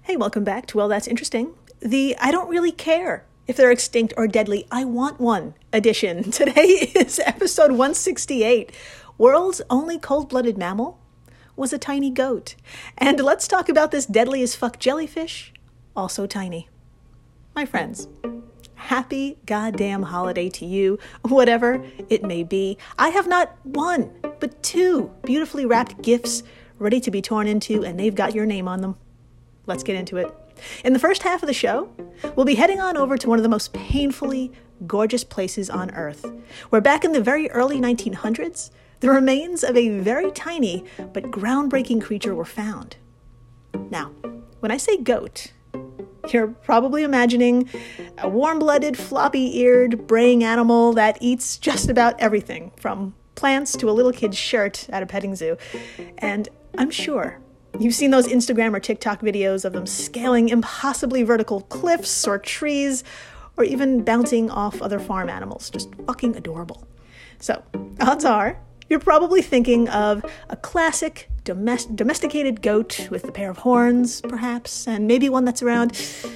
Hey, welcome back to Well, That's Interesting. The I don't really care if they're extinct or deadly, I want one edition. Today is episode 168. World's only cold-blooded mammal was a tiny goat. And let's talk about this deadly as fuck jellyfish, also tiny. My friends, happy goddamn holiday to you, whatever it may be. I have not one, but two beautifully wrapped gifts ready to be torn into, and they've got your name on them. Let's get into it. In the first half of the show, we'll be heading on over to one of the most painfully gorgeous places on Earth, where back in the very early 1900s, the remains of a very tiny but groundbreaking creature were found. Now, when I say goat, you're probably imagining a warm-blooded, floppy-eared, braying animal that eats just about everything, from plants to a little kid's shirt at a petting zoo. And I'm sure you've seen those Instagram or TikTok videos of them scaling impossibly vertical cliffs or trees, or even bouncing off other farm animals. Just fucking adorable. So, odds are, you're probably thinking of a classic domesticated goat with a pair of horns, perhaps, and maybe one that's around,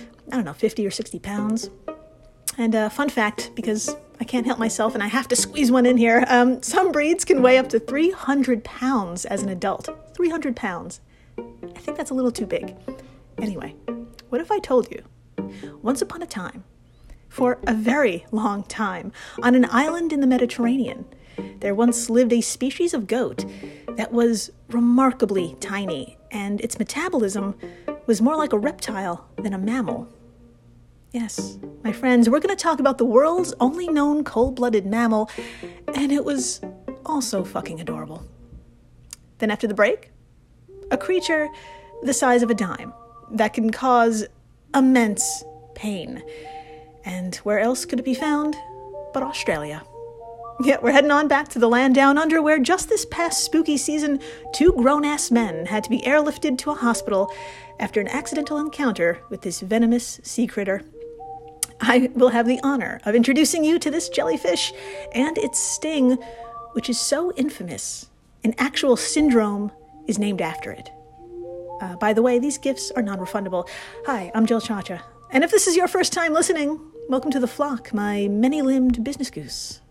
50 or 60 pounds. And fun fact, because I can't help myself and I have to squeeze one in here, some breeds can weigh up to 300 pounds as an adult. 300 pounds. I think that's a little too big. Anyway, what if I told you, once upon a time, for a very long time, on an island in the Mediterranean, there once lived a species of goat that was remarkably tiny, and its metabolism was more like a reptile than a mammal. Yes, my friends, we're going to talk about the world's only known cold-blooded mammal, and it was also fucking adorable. Then after the break, a creature the size of a dime that can cause immense pain. And where else could it be found but Australia? Yeah, we're heading on back to the land down under, where just this past spooky season, two grown-ass men had to be airlifted to a hospital after an accidental encounter with this venomous sea critter. I will have the honor of introducing you to this jellyfish and its sting, which is so infamous, an actual syndrome is named after it. By the way, these gifts are non-refundable. Hi, I'm Jill Chacha, and if this is your first time listening, welcome to the flock, my many-limbed business goose.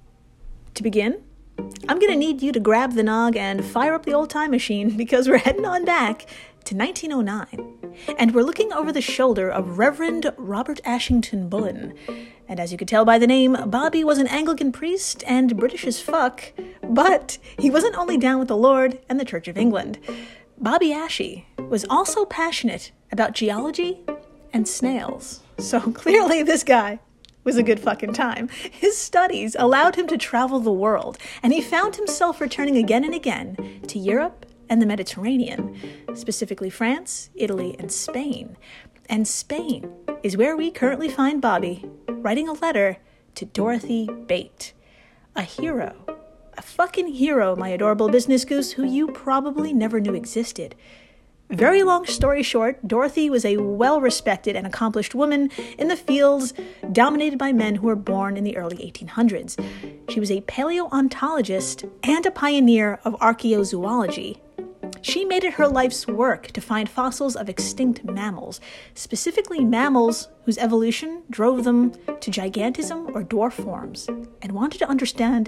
To begin, I'm going to need you to grab the nog and fire up the old time machine, because we're heading on back to 1909, and we're looking over the shoulder of Reverend Robert Ashington Bullen. And as you could tell by the name, Bobby was an Anglican priest and British as fuck, but he wasn't only down with the Lord and the Church of England. Bobby Ashy was also passionate about geology and snails. So clearly this guy was a good fucking time. His studies allowed him to travel the world, and he found himself returning again and again to Europe and the Mediterranean, specifically France, Italy, and Spain. And Spain is where we currently find Bobby writing a letter to Dorothy Bate, a hero. A fucking hero, my adorable business goose, who you probably never knew existed. Very long story short, Dorothy was a well-respected and accomplished woman in the fields dominated by men who were born in the early 1800s. She was a paleontologist and a pioneer of archaeozoology. She made it her life's work to find fossils of extinct mammals, specifically mammals whose evolution drove them to gigantism or dwarf forms, and wanted to understand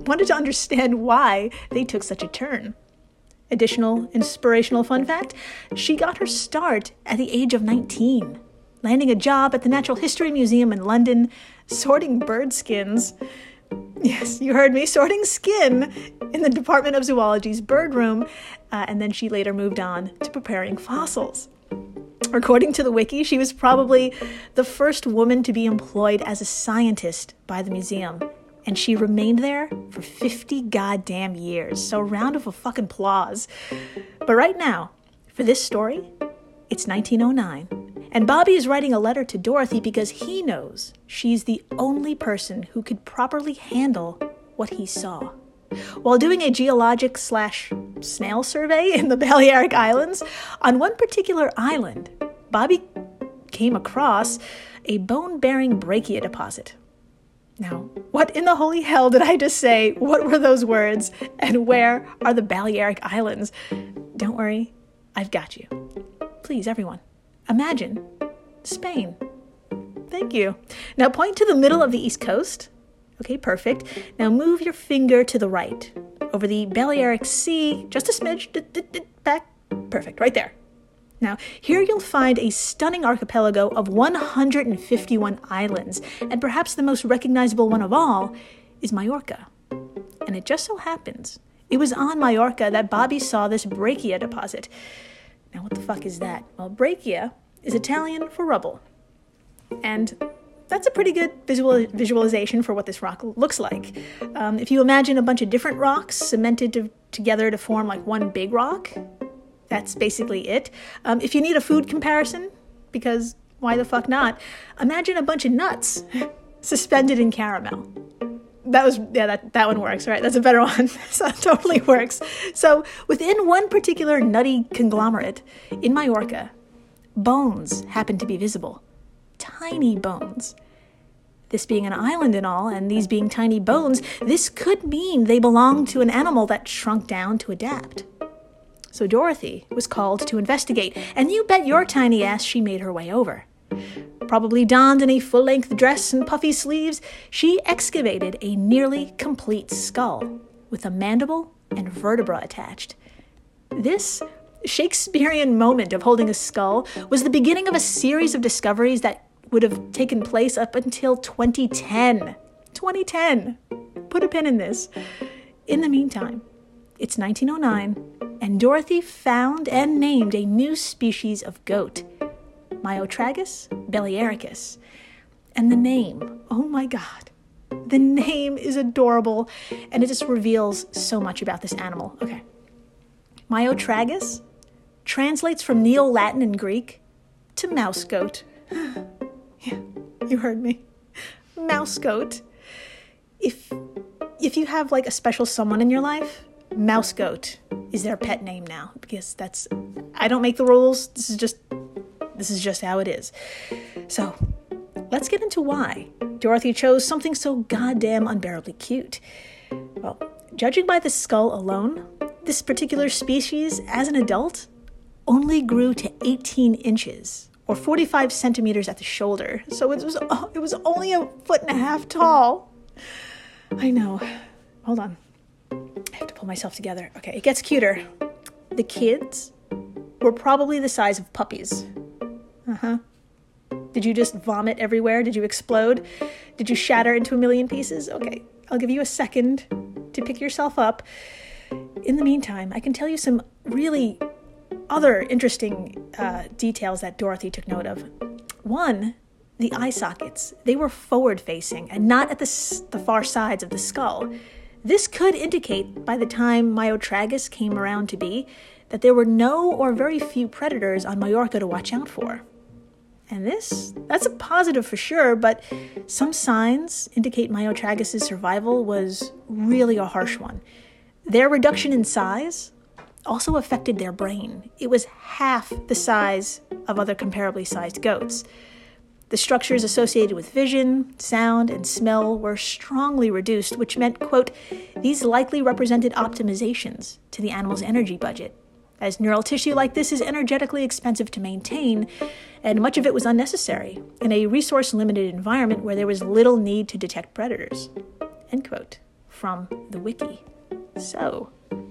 why they took such a turn. Additional inspirational fun fact, she got her start at the age of 19, landing a job at the Natural History Museum in London, sorting bird skins. Yes, you heard me, sorting skin in the Department of Zoology's bird room, and then she later moved on to preparing fossils. According to the wiki, she was probably the first woman to be employed as a scientist by the museum, and she remained there for 50 goddamn years, so a round of fucking applause. But right now, for this story, it's 1909. And Bobby is writing a letter to Dorothy because he knows she's the only person who could properly handle what he saw. While doing a geologic/snail survey in the Balearic Islands, on one particular island, Bobby came across a bone-bearing brachia deposit. Now, what in the holy hell did I just say? What were those words? And where are the Balearic Islands? Don't worry, I've got you. Please, everyone, Imagine Spain. Thank you. Now point to the middle of the East Coast. Okay, perfect. Now move your finger to the right, over the Balearic Sea, just a smidge, back. Perfect, right there. Now, here you'll find a stunning archipelago of 151 islands, and perhaps the most recognizable one of all is Majorca. And it just so happens, it was on Majorca that Bobby saw this breccia deposit. Now, what the fuck is that? Well, breccia is Italian for rubble. And that's a pretty good visualization for what this rock looks like. If you imagine a bunch of different rocks cemented together to form like one big rock, that's basically it. If you need a food comparison, because why the fuck not, imagine a bunch of nuts suspended in caramel. That one works, right? That's a better one. So it totally works. So within one particular nutty conglomerate in Majorca, bones happen to be visible. Tiny bones. This being an island and all, and these being tiny bones, this could mean they belong to an animal that shrunk down to adapt. So Dorothy was called to investigate, and you bet your tiny ass she made her way over. Probably donned in a full-length dress and puffy sleeves, she excavated a nearly complete skull with a mandible and vertebra attached. This Shakespearean moment of holding a skull was the beginning of a series of discoveries that would have taken place up until 2010. 2010. Put a pin in this. In the meantime, it's 1909, and Dorothy found and named a new species of goat, Myotragus balearicus. And the name, oh my God, the name is adorable, and it just reveals so much about this animal. Okay. Myotragus translates from Neo-Latin and Greek to mouse goat. Yeah, you heard me. Mouse goat. If you have like a special someone in your life, mouse goat is their pet name now, because I don't make the rules. This is just how it is. So let's get into why Dorothy chose something so goddamn unbearably cute. Well, judging by the skull alone, this particular species, as an adult, only grew to 18 inches, or 45 centimeters at the shoulder. So it was only 1.5 feet tall. I know. Hold on. I have to pull myself together. Okay, it gets cuter. The kids were probably the size of puppies. Uh-huh. Did you just vomit everywhere? Did you explode? Did you shatter into a million pieces? Okay, I'll give you a second to pick yourself up. In the meantime, I can tell you some really other interesting details that Dorothy took note of. One, the eye sockets. They were forward-facing and not at the far sides of the skull. This could indicate, by the time Myotragus came around to be, that there were no or very few predators on Majorca to watch out for. And that's a positive for sure, but some signs indicate Myotragus' survival was really a harsh one. Their reduction in size also affected their brain. It was half the size of other comparably sized goats. The structures associated with vision, sound, and smell were strongly reduced, which meant, quote, these likely represented optimizations to the animal's energy budget, as neural tissue like this is energetically expensive to maintain, and much of it was unnecessary in a resource-limited environment where there was little need to detect predators, end quote, from the wiki. So,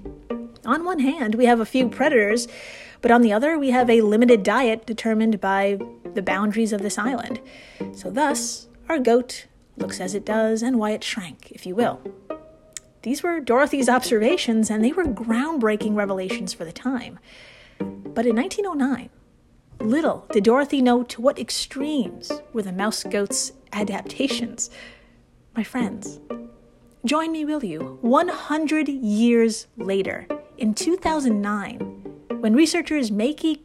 on one hand, we have a few predators, but on the other, we have a limited diet determined by the boundaries of this island. So thus, our goat looks as it does and why it shrank, if you will. These were Dorothy's observations, and they were groundbreaking revelations for the time. But in 1909, little did Dorothy know to what extremes were the mouse goat's adaptations. My friends, join me, will you, 100 years later, in 2009, when researchers Meiki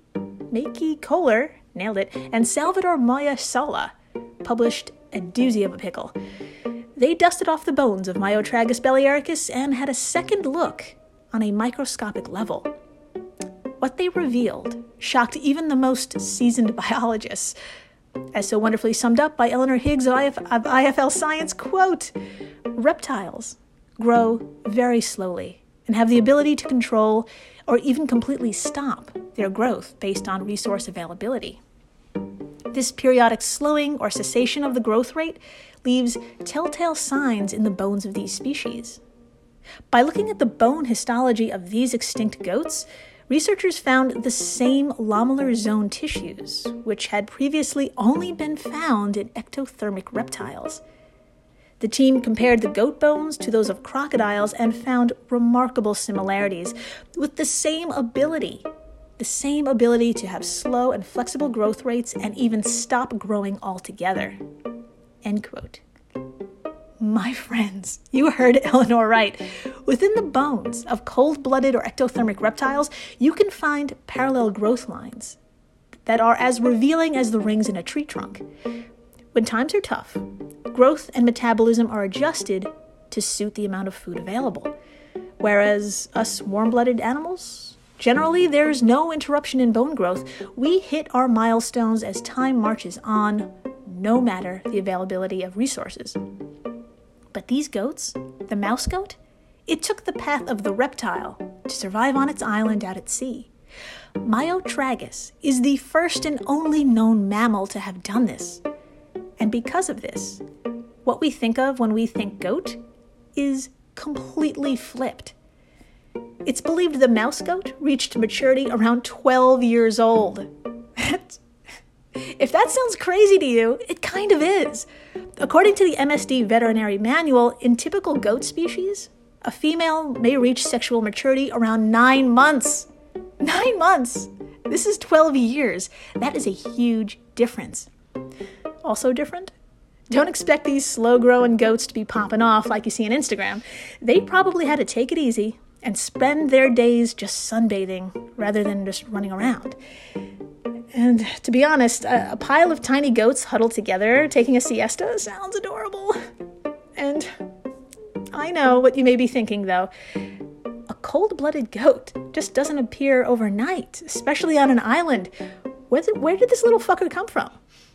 Kohler, nailed it, and Salvador Moya Sala published a doozy of a pickle. They dusted off the bones of Myotragus balearicus and had a second look on a microscopic level. What they revealed shocked even the most seasoned biologists. As so wonderfully summed up by Eleanor Higgs of IFL Science, quote, reptiles grow very slowly and have the ability to control or even completely stop their growth based on resource availability. This periodic slowing or cessation of the growth rate leaves telltale signs in the bones of these species. By looking at the bone histology of these extinct goats, researchers found the same lamellar zone tissues, which had previously only been found in ectothermic reptiles. The team compared the goat bones to those of crocodiles and found remarkable similarities, with the same ability to have slow and flexible growth rates and even stop growing altogether. End quote. My friends, you heard Eleanor right. Within the bones of cold-blooded or ectothermic reptiles, you can find parallel growth lines that are as revealing as the rings in a tree trunk. When times are tough, growth and metabolism are adjusted to suit the amount of food available. Whereas us warm-blooded animals, generally there's no interruption in bone growth. We hit our milestones as time marches on, no matter the availability of resources. But these goats, the mouse goat, it took the path of the reptile to survive on its island out at sea. Myotragus is the first and only known mammal to have done this. And because of this, what we think of when we think goat is completely flipped. It's believed the mouse goat reached maturity around 12 years old. If that sounds crazy to you, it kind of is. According to the MSD Veterinary Manual, in typical goat species, a female may reach sexual maturity around 9 months. 9 months! This is 12 years. That is a huge difference. Also different? Don't expect these slow-growing goats to be popping off like you see on Instagram. They probably had to take it easy and spend their days just sunbathing rather than just running around. And to be honest, a pile of tiny goats huddled together taking a siesta sounds adorable. And I know what you may be thinking, though. A cold-blooded goat just doesn't appear overnight, especially on an island. Where did this little fucker come from?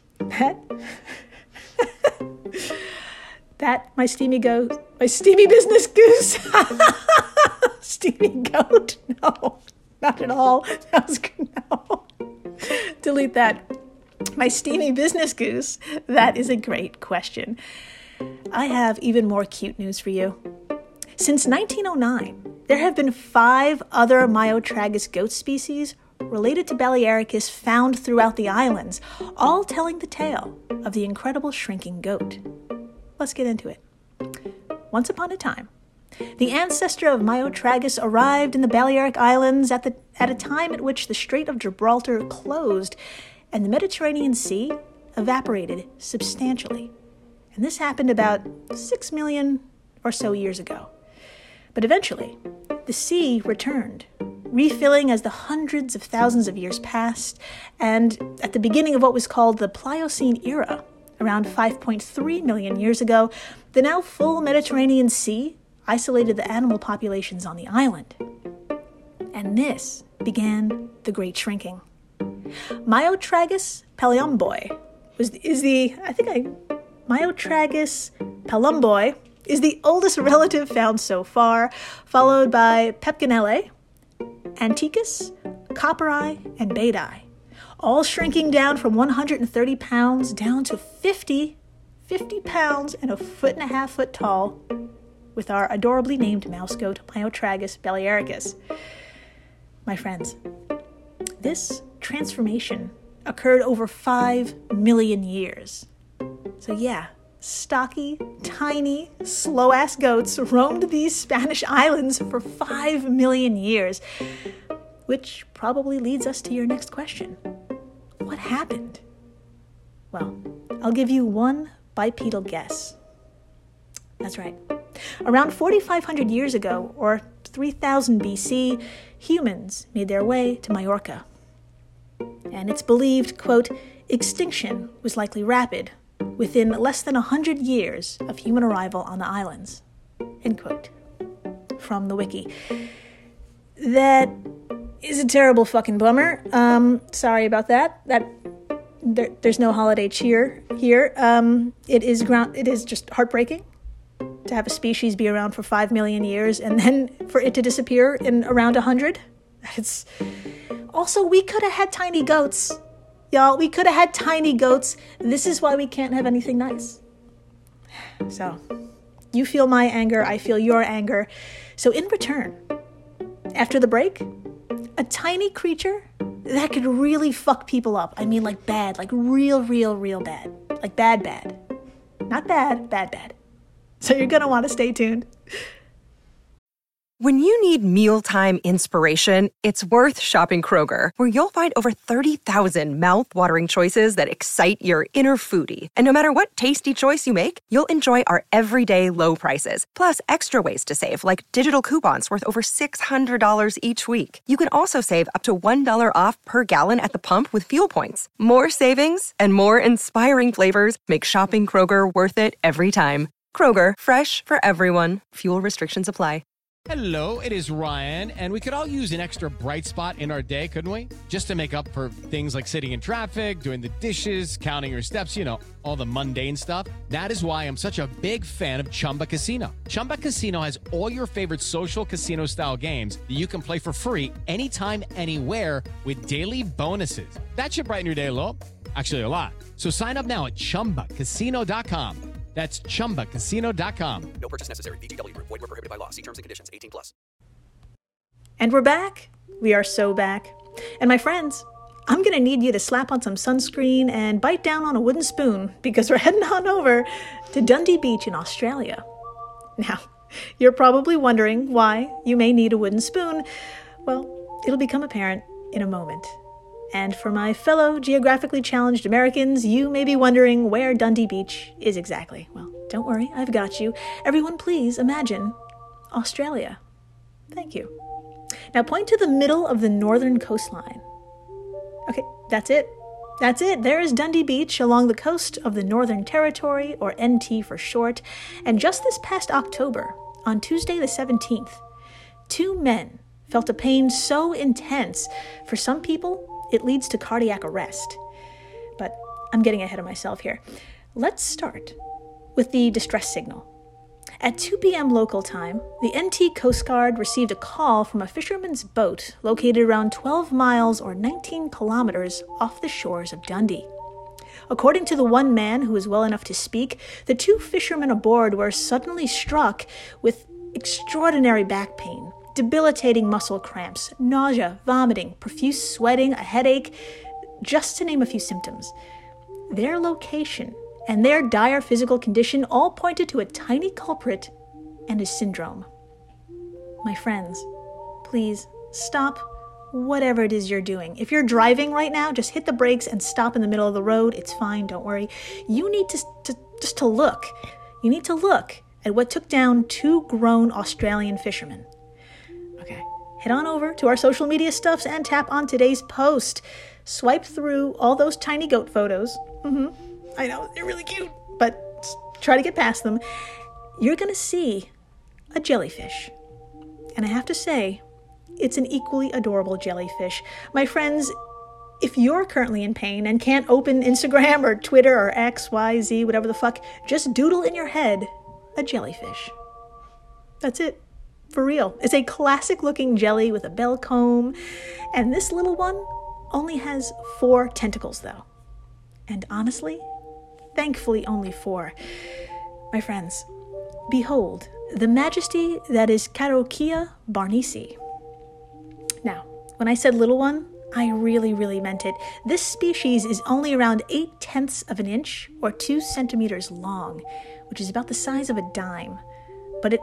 My steamy business goose. Steamy goat? No, not at all. That was good. No. Delete that. My steamy business goose. That is a great question. I have even more cute news for you. Since 1909, there have been 5 other Myotragus goat species related to Balearicus found throughout the islands, all telling the tale of the incredible shrinking goat. Let's get into it. Once upon a time, the ancestor of Myotragus arrived in the Balearic Islands at a time at which the Strait of Gibraltar closed and the Mediterranean Sea evaporated substantially. And this happened about 6 million or so years ago. But eventually, the sea returned, refilling as the hundreds of thousands of years passed, and at the beginning of what was called the Pliocene era, around 5.3 million years ago, the now full Mediterranean Sea isolated the animal populations on the island. And this began the Great Shrinking. Myotragus palumboi Myotragus palumboi is the oldest relative found so far, followed by Pepinella, Anticus, Copperi, and Baidii, all shrinking down from 130 pounds down to 50 pounds and 1.5 foot tall, with our adorably named mouse goat Myotragus balearicus. My friends, this transformation occurred over 5 million years. So yeah, stocky, tiny, slow-ass goats roamed these Spanish islands for 5 million years, which probably leads us to your next question. What happened? Well, I'll give you one bipedal guess. That's right. Around 4,500 years ago, or 3000 BC, humans made their way to Majorca. And it's believed, quote, extinction was likely rapid, within less than 100 years of human arrival on the islands, end quote. From the wiki. That is a terrible fucking bummer. Sorry about that. There's no holiday cheer here. It is just heartbreaking to have a species be around for 5 million years and then for it to disappear in around 100. Also, we could have had tiny goats. Y'all, we could have had tiny goats. This is why we can't have anything nice. So, you feel my anger, I feel your anger. So in return, after the break, a tiny creature that could really fuck people up. I mean, like bad, like real bad. Like bad. Not bad. So you're going to want to stay tuned. When you need mealtime inspiration, it's worth shopping Kroger, where you'll find over 30,000 mouth-watering choices that excite your inner foodie. And no matter what tasty choice you make, you'll enjoy our everyday low prices, plus extra ways to save, like digital coupons worth over $600 each week. You can also save up to $1 off per gallon at the pump with fuel points. More savings and more inspiring flavors make shopping Kroger worth it every time. Kroger, fresh for everyone. Fuel restrictions apply. Hello, it is Ryan, and we could all use an extra bright spot in our day, couldn't we? Just to make up for things like sitting in traffic, doing the dishes, counting your steps, you know, all the mundane stuff. That is why I'm such a big fan of Chumba Casino. Chumba Casino has all your favorite social casino-style games that you can play for free anytime, anywhere with daily bonuses. That should brighten your day a little. Actually, a lot. So sign up now at ChumbaCasino.com. That's ChumbaCasino.com. No purchase necessary. VGW Group. Void where prohibited by law. See terms and conditions. 18+. And we're back. We are so back. And my friends, I'm going to need you to slap on some sunscreen and bite down on a wooden spoon because we're heading on over to Dundee Beach in Australia. Now, you're probably wondering why you may need a wooden spoon. Well, it'll become apparent in a moment. And for my fellow geographically challenged Americans, you may be wondering where Dundee Beach is exactly. Well, don't worry, I've got you. Everyone, please imagine Australia. Thank you. Now point to the middle of the northern coastline. Okay, that's it. That's it. There is Dundee Beach along the coast of the Northern Territory, or NT for short. And just this past October, on Tuesday the 17th, 2 men felt a pain so intense, for some people, it leads to cardiac arrest. But I'm getting ahead of myself here. Let's start with the distress signal. At 2 p.m. local time, the NT Coast Guard received a call from a fisherman's boat located around 12 miles or 19 kilometers off the shores of Dundee. According to the one man who was well enough to speak, the 2 fishermen aboard were suddenly struck with extraordinary back pain, debilitating muscle cramps, nausea, vomiting, profuse sweating, a headache, just to name a few symptoms. Their location and their dire physical condition all pointed to a tiny culprit and his syndrome. My friends, please stop whatever it is you're doing. If you're driving right now, just hit the brakes and stop in the middle of the road. It's fine, don't worry. You need to look. You need to look at what took down 2 grown Australian fishermen. Okay, head on over to our social media stuffs and tap on today's post. Swipe through all those tiny goat photos. I know, they're really cute, but try to get past them. You're going to see a jellyfish. And I have to say, it's an equally adorable jellyfish. My friends, if you're currently in pain and can't open Instagram or Twitter or X, Y, Z, whatever the fuck, just doodle in your head a jellyfish. That's it. For real. It's a classic-looking jelly with a bell comb. And this little one only has 4 tentacles, though. And honestly, thankfully only 4. My friends, behold the majesty that is Carokia barnesi. Now, when I said little one, I really meant it. This species is only around 0.8 of an inch or 2 centimeters long, which is about the size of a dime. But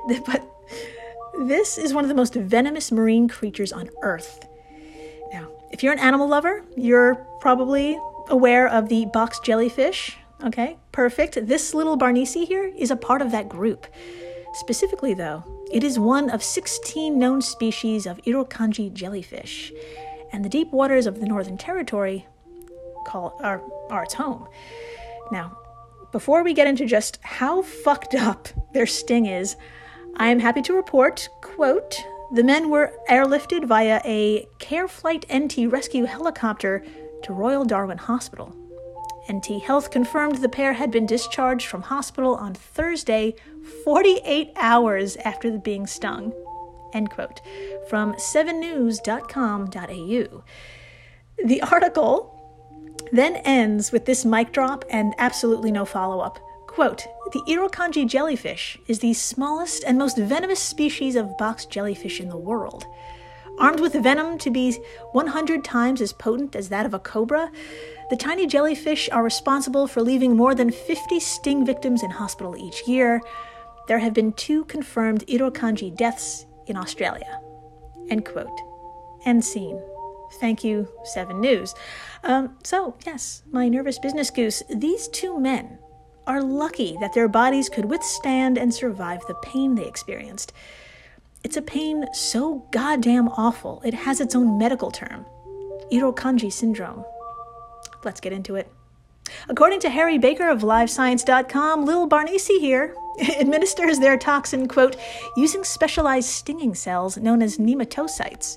this is one of the most venomous marine creatures on Earth. Now, if you're an animal lover, you're probably aware of the box jellyfish. Okay, perfect. This little barnesi here is a part of that group. Specifically, though, it is one of 16 known species of Irukandji jellyfish, and the deep waters of the Northern Territory are its home. Now, before we get into just how fucked up their sting is, I am happy to report, quote, the men were airlifted via a CareFlight NT rescue helicopter to Royal Darwin Hospital. NT Health confirmed the pair had been discharged from hospital on Thursday, 48 hours after being stung. End quote. From 7news.com.au. The article then ends with this mic drop and absolutely no follow-up. Quote, "The Irukandji jellyfish is the smallest and most venomous species of box jellyfish in the world. Armed with venom to be 100 times as potent as that of a cobra, the tiny jellyfish are responsible for leaving more than 50 sting victims in hospital each year. There have been 2 confirmed Irukandji deaths in Australia." End quote. End scene. Thank you, 7 News. So, yes, my nervous business goose, these 2 men are lucky that their bodies could withstand and survive the pain they experienced. It's a pain so goddamn awful, it has its own medical term. Irukandji syndrome. Let's get into it. According to Harry Baker of LiveScience.com, Lil Barnesi here administers their toxin, quote, using specialized stinging cells known as nematocytes,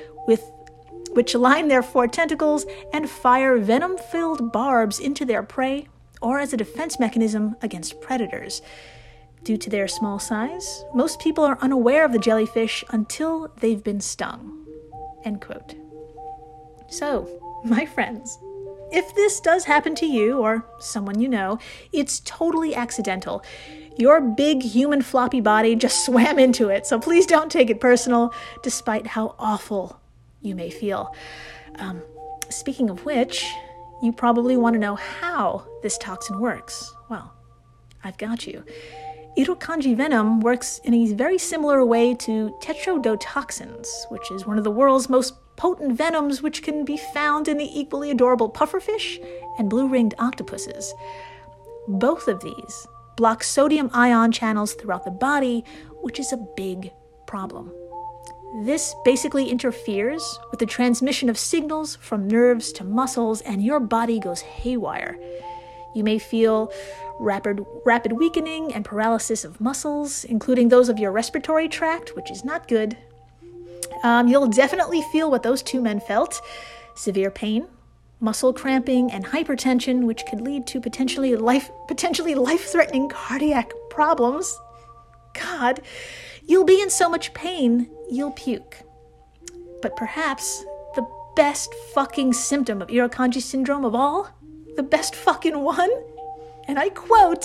which line their 4 tentacles and fire venom-filled barbs into their prey or as a defense mechanism against predators. Due to their small size, most people are unaware of the jellyfish until they've been stung. End quote. So, my friends, if this does happen to you or someone you know, it's totally accidental. Your big human floppy body just swam into it, so please don't take it personal, despite how awful you may feel. Speaking of which, you probably want to know how this toxin works. Well, I've got you. Irukandji venom works in a very similar way to tetrodotoxins, which is one of the world's most potent venoms, which can be found in the equally adorable pufferfish and blue-ringed octopuses. Both of these block sodium ion channels throughout the body, which is a big problem. This basically interferes with the transmission of signals from nerves to muscles, and your body goes haywire. You may feel rapid weakening and paralysis of muscles, including those of your respiratory tract, which is not good. You'll definitely feel what those 2 men felt: severe pain, muscle cramping, and hypertension, which could lead to potentially life-threatening cardiac problems. God, you'll be in so much pain, you'll puke. But perhaps the best fucking symptom of Irukandji syndrome of all, the best fucking one, and I quote,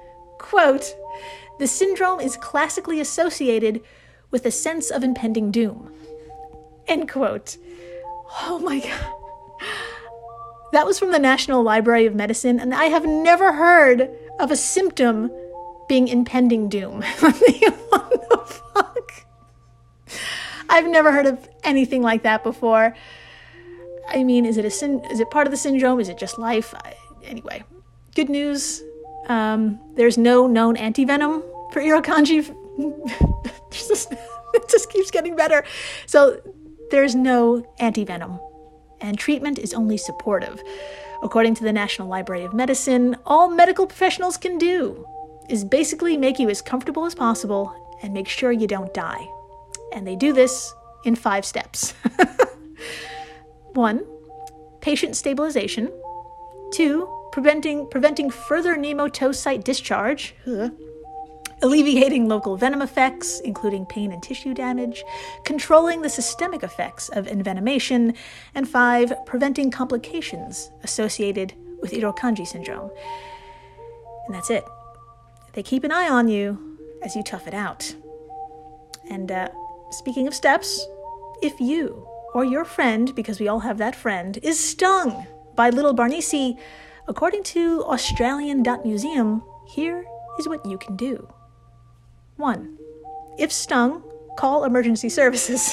"The syndrome is classically associated with a sense of impending doom." End quote. Oh my God. That was from the National Library of Medicine, and I have never heard of a symptom being impending doom. What the fuck? I've never heard of anything like that before. I mean, is it part of the syndrome? Is it just life? Anyway, good news. There's no known antivenom for Irukandji. It just keeps getting better. So there's no antivenom, and treatment is only supportive. According to the National Library of Medicine, all medical professionals can do is basically make you as comfortable as possible and make sure you don't die. And they do this in 5 steps. 1, patient stabilization. 2, preventing further nematocyte discharge. Alleviating local venom effects, including pain and tissue damage. Controlling the systemic effects of envenomation. And 5, preventing complications associated with Irukandji syndrome. And that's it. They keep an eye on you as you tough it out. And speaking of steps, if you or your friend, because we all have that friend, is stung by Little Barnesi, according to Australian.museum, here is what you can do. 1, if stung, call emergency services.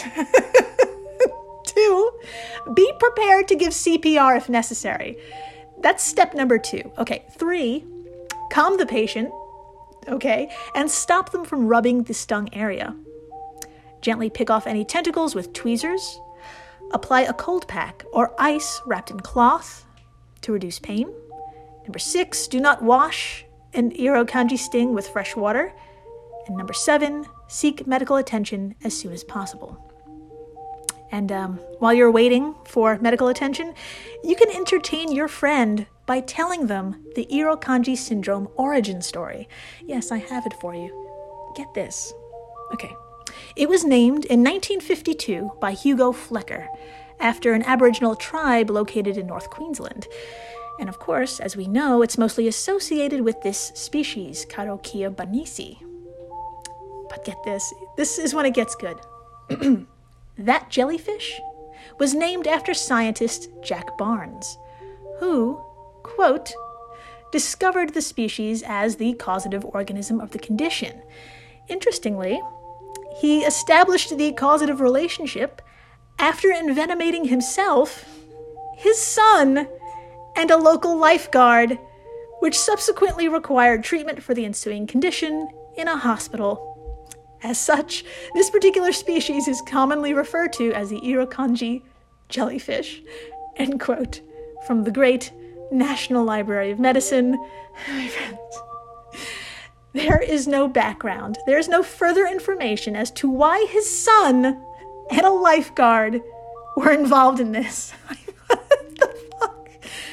2, be prepared to give CPR if necessary. That's step number 2. Okay, 3, calm the patient, okay, and stop them from rubbing the stung area. Gently pick off any tentacles with tweezers. Apply a cold pack or ice wrapped in cloth to reduce pain. Number 6, do not wash an Irukandji sting with fresh water. And number 7, seek medical attention as soon as possible. And while you're waiting for medical attention, you can entertain your friend by telling them the Irukandji syndrome origin story. Yes, I have it for you. Get this. Okay. It was named in 1952 by Hugo Flecker after an Aboriginal tribe located in North Queensland. And of course, as we know, it's mostly associated with this species, Carokia banisi. But get this is when it gets good. That jellyfish was named after scientist Jack Barnes, who, quote, discovered the species as the causative organism of the condition. Interestingly, he established the causative relationship after envenomating himself, his son, and a local lifeguard, which subsequently required treatment for the ensuing condition in a hospital. As such, this particular species is commonly referred to as the Irukandji jellyfish, end quote, from the great National Library of Medicine. My friends, there is no background. There is no further information as to why his son and a lifeguard were involved in this. What the fuck?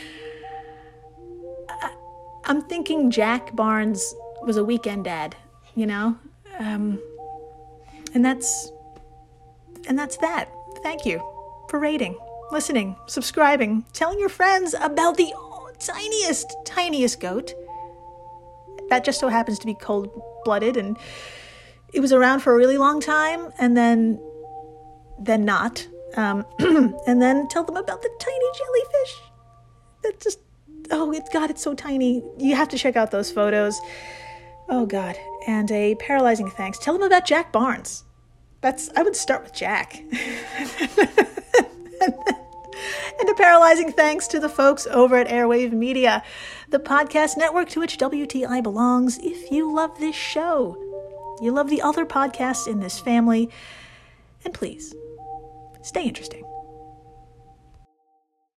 I'm thinking Jack Barnes was a weekend dad, you know? And that's that. Thank you for rating, listening, subscribing, telling your friends about the tiniest goat. That just so happens to be cold-blooded, and it was around for a really long time, and then not. And then tell them about the tiny jellyfish. That just, it's so tiny. You have to check out those photos. Oh, God. And a paralyzing thanks. Tell them about Jack Barnes. I would start with Jack. And a paralyzing thanks to the folks over at Airwave Media, the podcast network to which WTI belongs. If you love this show, you love the other podcasts in this family, and please, stay interesting.